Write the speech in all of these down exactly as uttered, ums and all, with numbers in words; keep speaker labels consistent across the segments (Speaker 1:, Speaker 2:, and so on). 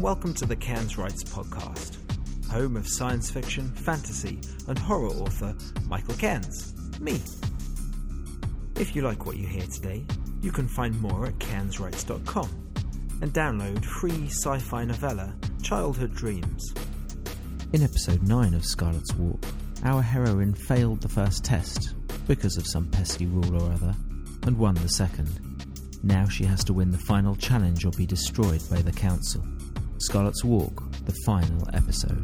Speaker 1: welcome to the Cairns Writes podcast, home of science fiction, fantasy and horror author Michael Cairns, me. If you like what you hear today, you can find more at cairns writes dot com and download free sci-fi novella Childhood Dreams. In episode nine of Scarlet's Walk, our heroine failed the first test because of some pesky rule or other, and won the second. Now she has to win the final challenge or be destroyed by the council. Scarlet's Walk, the final episode.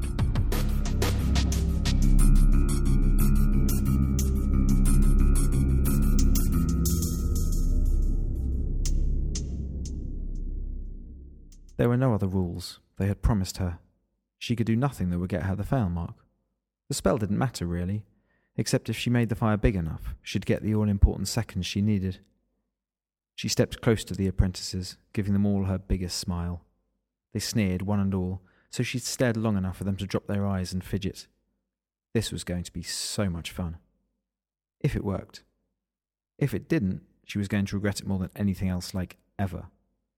Speaker 1: There were no other rules. They had promised her. She could do nothing that would get her the fail mark. The spell didn't matter, really, except if she made the fire big enough, she'd get the all-important seconds she needed. She stepped close to the apprentices, giving them all her biggest smile. They sneered, one and all, so she stared long enough for them to drop their eyes and fidget. This was going to be so much fun. If it worked. If it didn't, she was going to regret it more than anything else, like ever.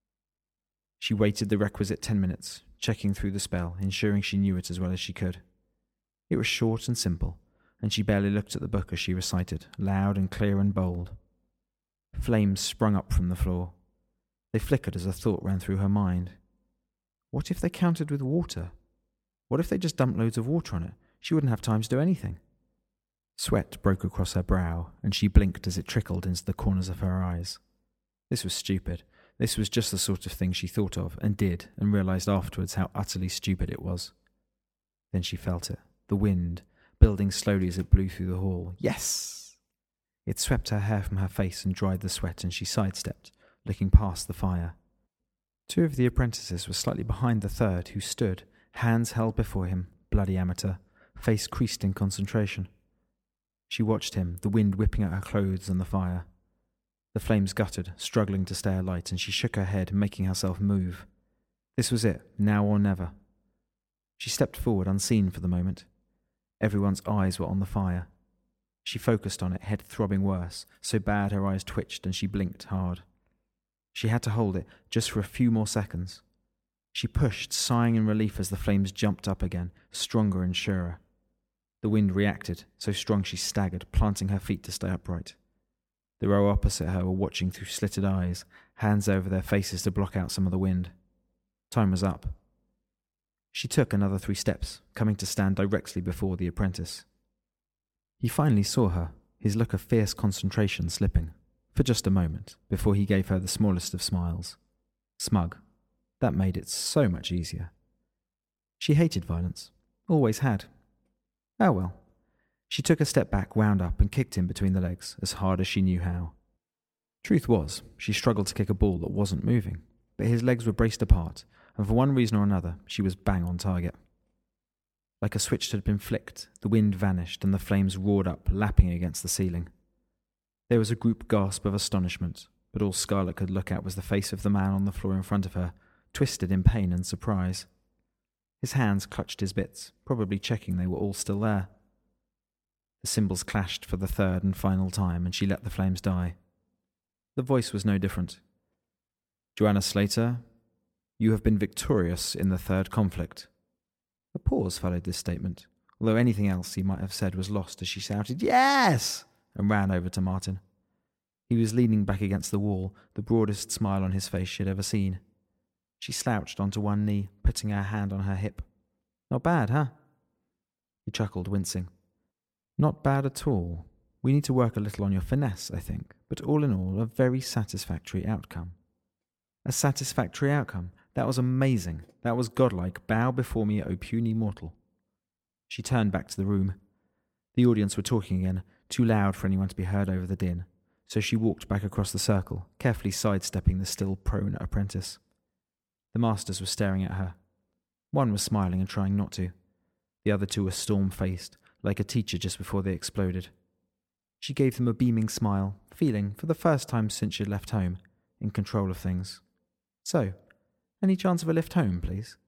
Speaker 1: She waited the requisite ten minutes, checking through the spell, ensuring she knew it as well as she could. It was short and simple, and she barely looked at the book as she recited, loud and clear and bold. Flames sprung up from the floor. They flickered as a thought ran through her mind. What if they countered with water? What if they just dumped loads of water on it? She wouldn't have time to do anything. Sweat broke across her brow, and she blinked as it trickled into the corners of her eyes. This was stupid. This was just the sort of thing she thought of, and did, and realised afterwards how utterly stupid it was. Then she felt it, the wind, building slowly as it blew through the hall. Yes! It swept her hair from her face and dried the sweat, and she sidestepped, looking past the fire. Two of the apprentices were slightly behind the third, who stood, hands held before him, bloody amateur, face creased in concentration. She watched him, the wind whipping at her clothes and the fire. The flames guttered, struggling to stay alight, and she shook her head, making herself move. This was it, now or never. She stepped forward, unseen for the moment. Everyone's eyes were on the fire. She focused on it, head throbbing worse, so bad her eyes twitched and she blinked hard. She had to hold it, just for a few more seconds. She pushed, sighing in relief as the flames jumped up again, stronger and surer. The wind reacted, so strong she staggered, planting her feet to stay upright. The row opposite her were watching through slitted eyes, hands over their faces to block out some of the wind. Time was up. She took another three steps, coming to stand directly before the apprentice. He finally saw her, his look of fierce concentration slipping, for just a moment, before he gave her the smallest of smiles. Smug. That made it so much easier. She hated violence. Always had. Oh well. She took a step back, wound up, and kicked him between the legs, as hard as she knew how. Truth was, she struggled to kick a ball that wasn't moving, but his legs were braced apart, and for one reason or another, she was bang on target. Like a switch had been flicked, the wind vanished, and the flames roared up, lapping against the ceiling. There was a group gasp of astonishment, but all Scarlet could look at was the face of the man on the floor in front of her, twisted in pain and surprise. His hands clutched his bits, probably checking they were all still there. The cymbals clashed for the third and final time, and she let the flames die. The voice was no different. Joanna Slater, you have been victorious in the third conflict. A pause followed this statement, although anything else he might have said was lost as she shouted, Yes! and ran over to Martin. He was leaning back against the wall, the broadest smile on his face she had ever seen. She slouched onto one knee, putting her hand on her hip. Not bad, huh? He chuckled, wincing. Not bad at all. We need to work a little on your finesse, I think, but all in all, a very satisfactory outcome. A satisfactory outcome. That was amazing. That was godlike. Bow before me, O puny mortal. She turned back to the room. The audience were talking again, too loud for anyone to be heard over the din, so she walked back across the circle, carefully sidestepping the still prone apprentice. The masters were staring at her. One was smiling and trying not to. The other two were storm-faced, like a teacher just before they exploded. She gave them a beaming smile, feeling, for the first time since she had left home, in control of things. So, any chance of a lift home, please?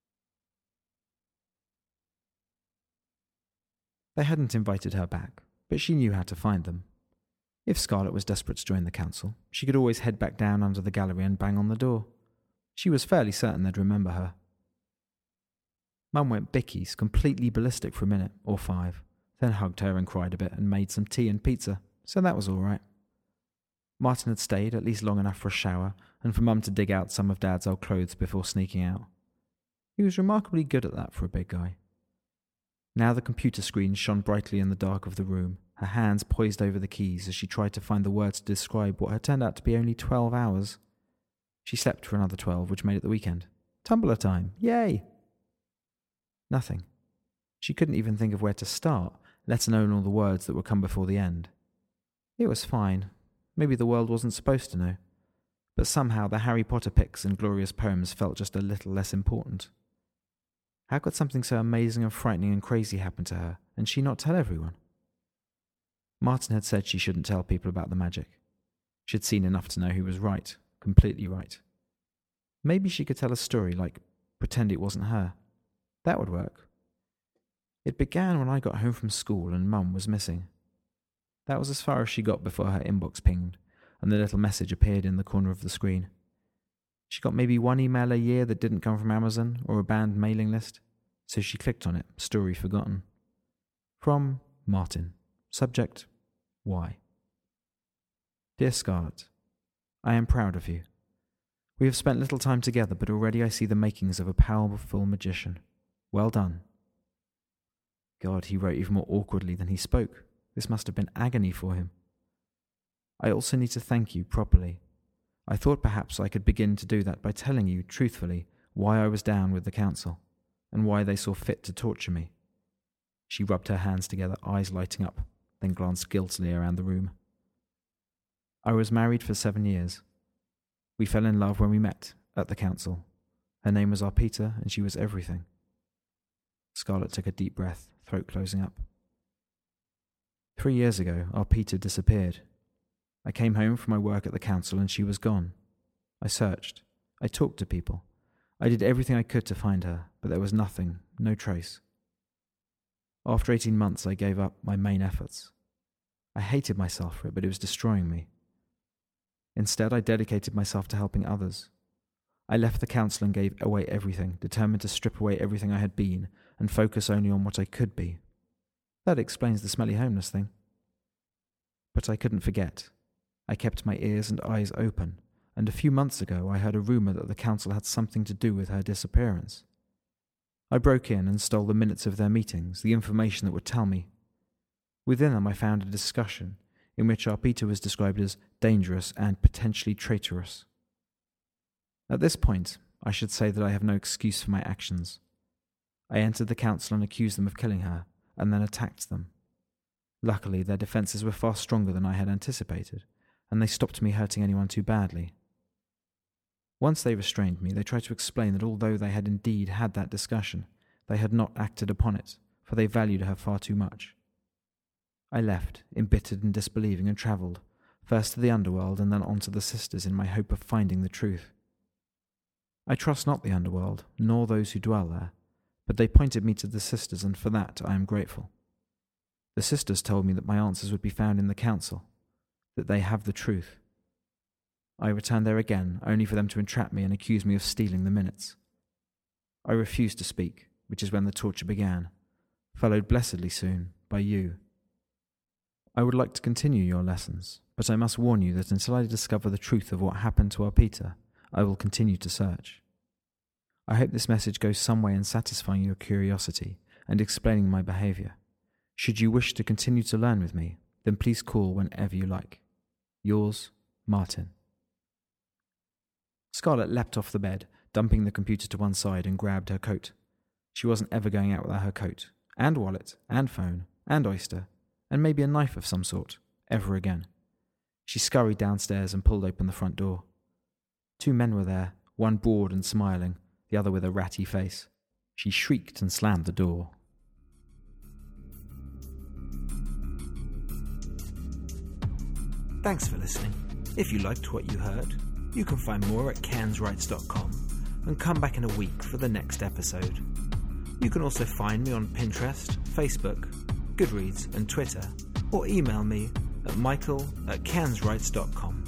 Speaker 1: They hadn't invited her back, but she knew how to find them. If Scarlet was desperate to join the council, she could always head back down under the gallery and bang on the door. She was fairly certain they'd remember her. Mum went bickies, completely ballistic for a minute or five, then hugged her and cried a bit and made some tea and pizza, so that was all right. Martin had stayed at least long enough for a shower and for Mum to dig out some of Dad's old clothes before sneaking out. He was remarkably good at that for a big guy. Now the computer screen shone brightly in the dark of the room, her hands poised over the keys as she tried to find the words to describe what had turned out to be only twelve hours. She slept for another twelve, which made it the weekend. Tumblr time! Yay! Nothing. She couldn't even think of where to start, let alone all the words that would come before the end. It was fine. Maybe the world wasn't supposed to know. But somehow the Harry Potter pics and glorious poems felt just a little less important. How could something so amazing and frightening and crazy happen to her, and she not tell everyone? Martin had said she shouldn't tell people about the magic. She'd seen enough to know who was right, completely right. Maybe she could tell a story, like pretend it wasn't her. That would work. It began when I got home from school and Mum was missing. That was as far as she got before her inbox pinged, and the little message appeared in the corner of the screen. She got maybe one email a year that didn't come from Amazon or a banned mailing list, so she clicked on it, story forgotten. From Martin. Subject, why? Dear Scarlett, I am proud of you. We have spent little time together, but already I see the makings of a powerful magician. Well done. God, he wrote even more awkwardly than he spoke. This must have been agony for him. I also need to thank you properly. I thought perhaps I could begin to do that by telling you, truthfully, why I was down with the council, and why they saw fit to torture me. She rubbed her hands together, eyes lighting up, then glanced guiltily around the room. I was married for seven years. We fell in love when we met at the council. Her name was Arpita, and she was everything. Scarlett took a deep breath, throat closing up. Three years ago, Arpita disappeared. I came home from my work at the council and she was gone. I searched. I talked to people. I did everything I could to find her, but there was nothing, no trace. After eighteen months, I gave up my main efforts. I hated myself for it, but it was destroying me. Instead, I dedicated myself to helping others. I left the council and gave away everything, determined to strip away everything I had been and focus only on what I could be. That explains the smelly homeless thing. But I couldn't forget. I kept my ears and eyes open, and a few months ago I heard a rumour that the council had something to do with her disappearance. I broke in and stole the minutes of their meetings, the information that would tell me. Within them I found a discussion in which Arpita was described as dangerous and potentially traitorous. At this point, I should say that I have no excuse for my actions. I entered the council and accused them of killing her, and then attacked them. Luckily, their defences were far stronger than I had anticipated, and they stopped me hurting anyone too badly. Once they restrained me, they tried to explain that although they had indeed had that discussion, they had not acted upon it, for they valued her far too much. I left, embittered and disbelieving, and travelled, first to the underworld and then on to the sisters in my hope of finding the truth. I trust not the underworld, nor those who dwell there, but they pointed me to the sisters, and for that I am grateful. The sisters told me that my answers would be found in the council, that they have the truth. I returned there again, only for them to entrap me and accuse me of stealing the minutes. I refused to speak, which is when the torture began, followed blessedly soon by you. I would like to continue your lessons, but I must warn you that until I discover the truth of what happened to Arpita, I will continue to search. I hope this message goes some way in satisfying your curiosity and explaining my behaviour. Should you wish to continue to learn with me, then please call whenever you like. Yours, Martin. Scarlett leapt off the bed, dumping the computer to one side, and grabbed her coat. She wasn't ever going out without her coat, and wallet, and phone, and oyster, and maybe a knife of some sort, ever again. She scurried downstairs and pulled open the front door. Two men were there, one bored and smiling, the other with a ratty face. She shrieked and slammed the door. Thanks for listening. If you liked what you heard, you can find more at cairns writes dot com and come back in a week for the next episode. You can also find me on Pinterest, Facebook, Goodreads and Twitter, or email me at michael at cairns writes dot com.